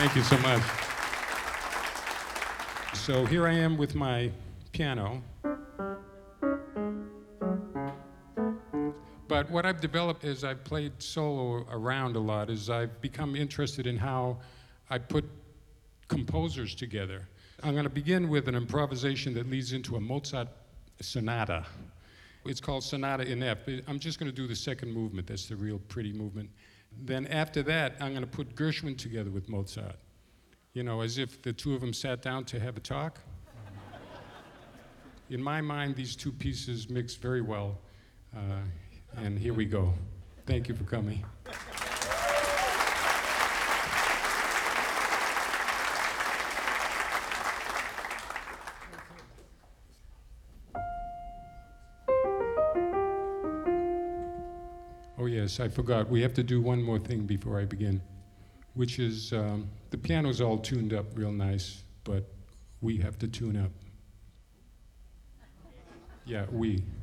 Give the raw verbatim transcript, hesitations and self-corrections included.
Thank you so much. So here I am with my piano. But what I've developed as I've played solo around a lot is I've become interested in how I put composers together. I'm going to begin with an improvisation that leads into a Mozart sonata. It's called Sonata in F. I'm just going to do the second movement. That's the real pretty movement. Then after that, I'm going to put Gershwin together with Mozart. You know, as if the two of them sat down to have a talk. In my mind, these two pieces mix very well. Uh, and here we go. Thank you for coming. Oh yes, I forgot. We have to do one more thing before I begin, which is um, the piano's all tuned up real nice, but we have to tune up. Yeah, we.